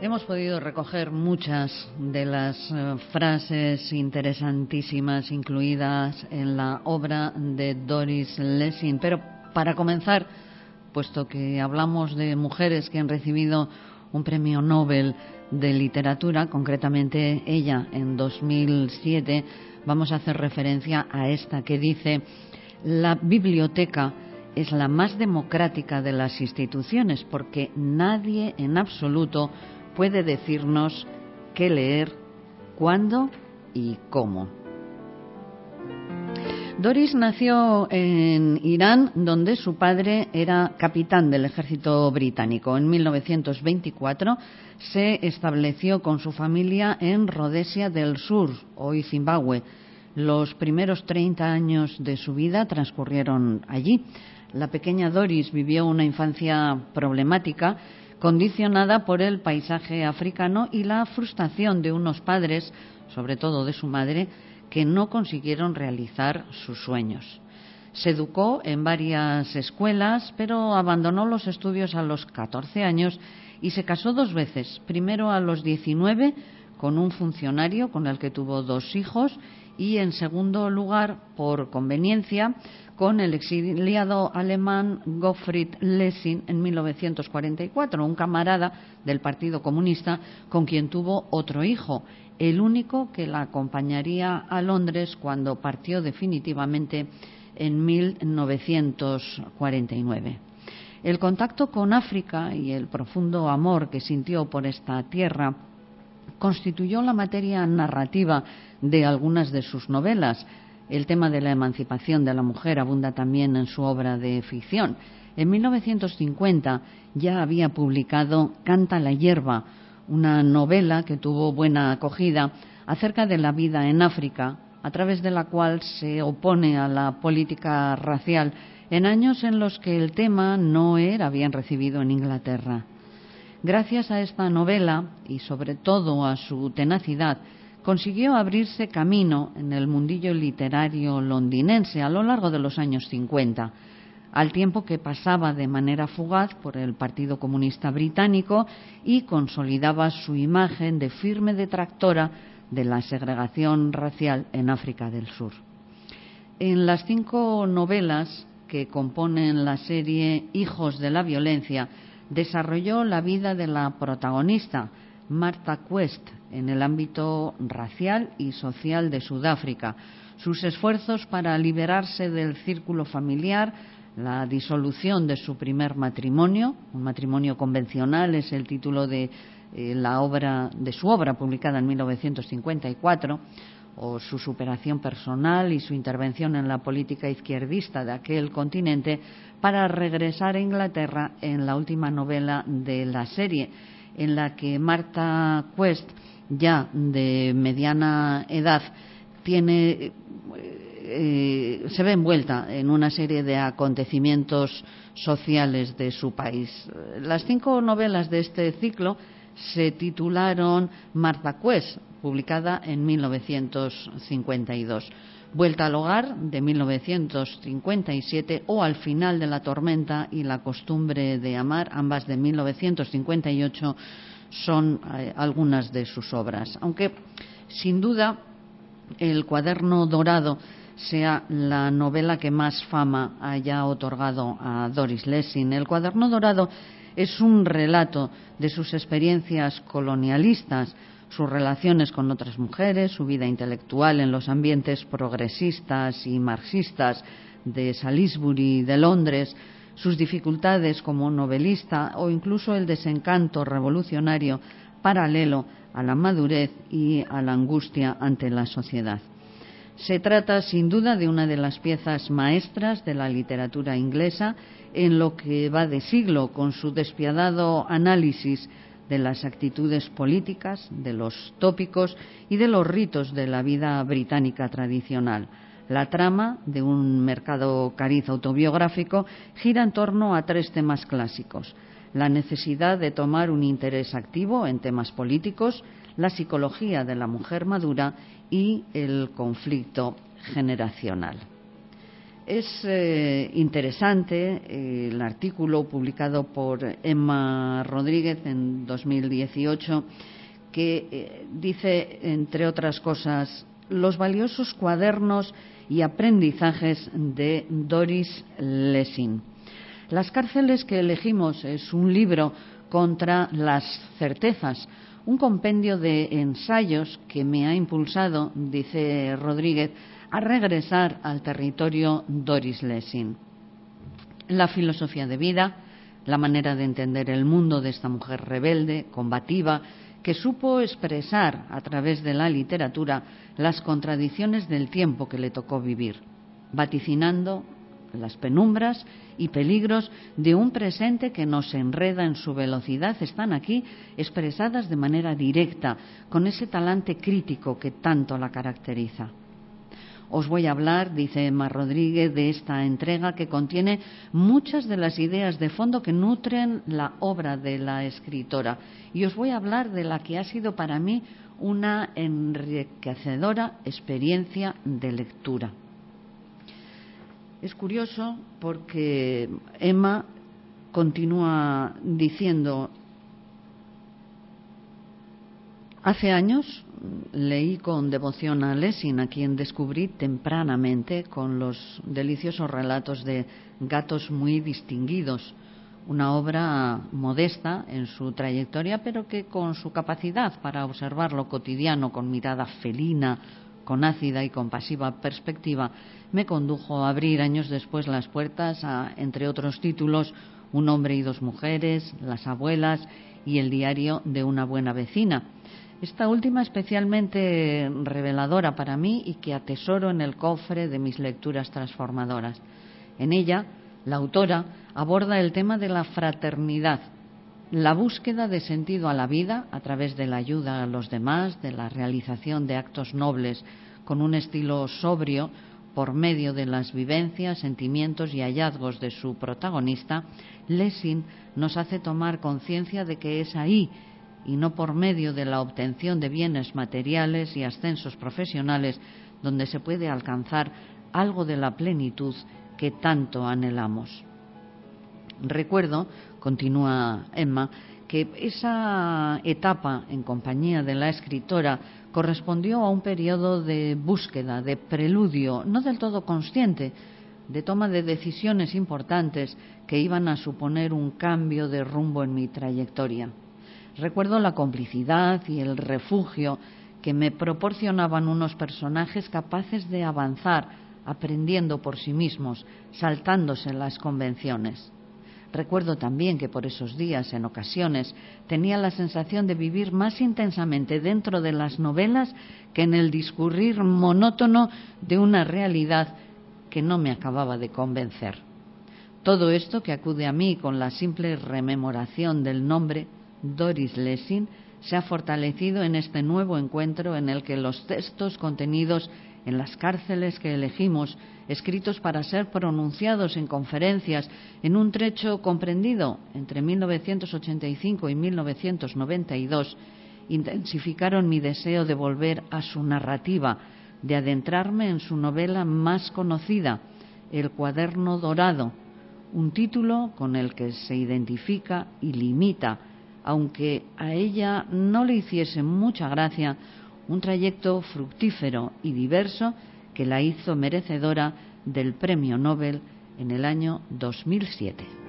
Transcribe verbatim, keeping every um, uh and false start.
Hemos podido recoger muchas de las eh, frases interesantísimas incluidas en la obra de Doris Lessing, pero para comenzar, puesto que hablamos de mujeres que han recibido un premio Nobel de literatura, concretamente ella en dos mil siete, vamos a hacer referencia a esta que dice: la biblioteca es la más democrática de las instituciones porque nadie en absoluto puede decirnos qué leer, cuándo y cómo. Doris nació en Irán, donde su padre era capitán del ejército británico. En mil novecientos veinticuatro se estableció con su familia en Rodesia del Sur, hoy Zimbabue. Los primeros treinta años de su vida transcurrieron allí. La pequeña Doris vivió una infancia problemática, condicionada por el paisaje africano y la frustración de unos padres, sobre todo de su madre, que no consiguieron realizar sus sueños. Se educó en varias escuelas, pero abandonó los estudios a los catorce años y se casó dos veces. Primero a los diecinueve con un funcionario con el que tuvo dos hijos y, en segundo lugar, por conveniencia, con el exiliado alemán Gottfried Lessing en mil novecientos cuarenta y cuatro, un camarada del Partido Comunista con quien tuvo otro hijo, el único que la acompañaría a Londres cuando partió definitivamente en mil novecientos cuarenta y nueve. El contacto con África y el profundo amor que sintió por esta tierra constituyó la materia narrativa de algunas de sus novelas. El tema de la emancipación de la mujer abunda también en su obra de ficción. En mil novecientos cincuenta ya había publicado Canta la hierba, una novela que tuvo buena acogida acerca de la vida en África, a través de la cual se opone a la política racial en años en los que el tema no era bien recibido en Inglaterra. Gracias a esta novela y sobre todo a su tenacidad, consiguió abrirse camino en el mundillo literario londinense a lo largo de los años cincuenta, al tiempo que pasaba de manera fugaz por el Partido Comunista Británico y consolidaba su imagen de firme detractora de la segregación racial en África del Sur. En las cinco novelas que componen la serie Hijos de la Violencia, desarrolló la vida de la protagonista, Martha Quest, en el ámbito racial y social de Sudáfrica, sus esfuerzos para liberarse del círculo familiar, la disolución de su primer matrimonio, un matrimonio convencional es el título de eh, la obra de su obra publicada en mil novecientos cincuenta y cuatro, o su superación personal y su intervención en la política izquierdista de aquel continente para regresar a Inglaterra en la última novela de la serie, en la que Martha Quest, ya de mediana edad, tiene eh, se ve envuelta en una serie de acontecimientos sociales de su país. Las cinco novelas de este ciclo se titularon Martha Quest, publicada en mil novecientos cincuenta y dos, Vuelta al hogar, de mil novecientos cincuenta y siete, o Al final de la tormenta y la costumbre de amar, ambas de mil novecientos cincuenta y ocho, son eh, algunas de sus obras. Aunque, sin duda, El cuaderno dorado sea la novela que más fama haya otorgado a Doris Lessing. El cuaderno dorado es un relato de sus experiencias colonialistas, sus relaciones con otras mujeres, su vida intelectual en los ambientes progresistas y marxistas de Salisbury y de Londres, sus dificultades como novelista o incluso el desencanto revolucionario paralelo a la madurez y a la angustia ante la sociedad. Se trata sin duda de una de las piezas maestras de la literatura inglesa en lo que va de siglo, con su despiadado análisis de las actitudes políticas, de los tópicos y de los ritos de la vida británica tradicional. La trama de un mercado cariz autobiográfico gira en torno a tres temas clásicos: la necesidad de tomar un interés activo en temas políticos, la psicología de la mujer madura y el conflicto generacional. Es eh, interesante eh, el artículo publicado por Emma Rodríguez en dos mil dieciocho que eh, dice, entre otras cosas, los valiosos cuadernos y aprendizajes de Doris Lessing. Las cárceles que elegimos es un libro contra las certezas, un compendio de ensayos que me ha impulsado, dice Rodríguez, a regresar al territorio Doris Lessing. La filosofía de vida, la manera de entender el mundo de esta mujer rebelde, combativa, que supo expresar a través de la literatura las contradicciones del tiempo que le tocó vivir, vaticinando las penumbras y peligros de un presente que nos enreda en su velocidad, están aquí expresadas de manera directa, con ese talante crítico que tanto la caracteriza. Os voy a hablar, dice Emma Rodríguez, de esta entrega que contiene muchas de las ideas de fondo que nutren la obra de la escritora. Y os voy a hablar de la que ha sido para mí una enriquecedora experiencia de lectura. Es curioso porque Emma continúa diciendo: hace años leí con devoción a Lessing, a quien descubrí tempranamente con los deliciosos relatos de Gatos muy distinguidos, una obra modesta en su trayectoria, pero que con su capacidad para observar lo cotidiano con mirada felina, con ácida y compasiva perspectiva, me condujo a abrir años después las puertas a, entre otros títulos, Un hombre y dos mujeres, Las abuelas y El diario de una buena vecina. Esta última especialmente reveladora para mí y que atesoro en el cofre de mis lecturas transformadoras. En ella, la autora aborda el tema de la fraternidad, la búsqueda de sentido a la vida a través de la ayuda a los demás, de la realización de actos nobles con un estilo sobrio por medio de las vivencias, sentimientos y hallazgos de su protagonista. Lessing nos hace tomar conciencia de que es ahí, y no por medio de la obtención de bienes materiales y ascensos profesionales, donde se puede alcanzar algo de la plenitud que tanto anhelamos. Recuerdo, continúa Emma, que esa etapa en compañía de la escritora correspondió a un periodo de búsqueda, de preludio, no del todo consciente, de toma de decisiones importantes que iban a suponer un cambio de rumbo en mi trayectoria. Recuerdo la complicidad y el refugio que me proporcionaban unos personajes capaces de avanzar, aprendiendo por sí mismos, saltándose las convenciones. Recuerdo también que por esos días, en ocasiones, tenía la sensación de vivir más intensamente dentro de las novelas que en el discurrir monótono de una realidad que no me acababa de convencer. Todo esto, que acude a mí con la simple rememoración del nombre Doris Lessing, se ha fortalecido en este nuevo encuentro en el que los textos contenidos en las cárceles que elegimos, escritos para ser pronunciados en conferencias en un trecho comprendido entre mil novecientos ochenta y cinco y mil novecientos noventa y dos, intensificaron mi deseo de volver a su narrativa, de adentrarme en su novela más conocida, El cuaderno dorado, un título con el que se identifica y limita, aunque a ella no le hiciese mucha gracia, un trayecto fructífero y diverso que la hizo merecedora del Premio Nobel en el año dos mil siete.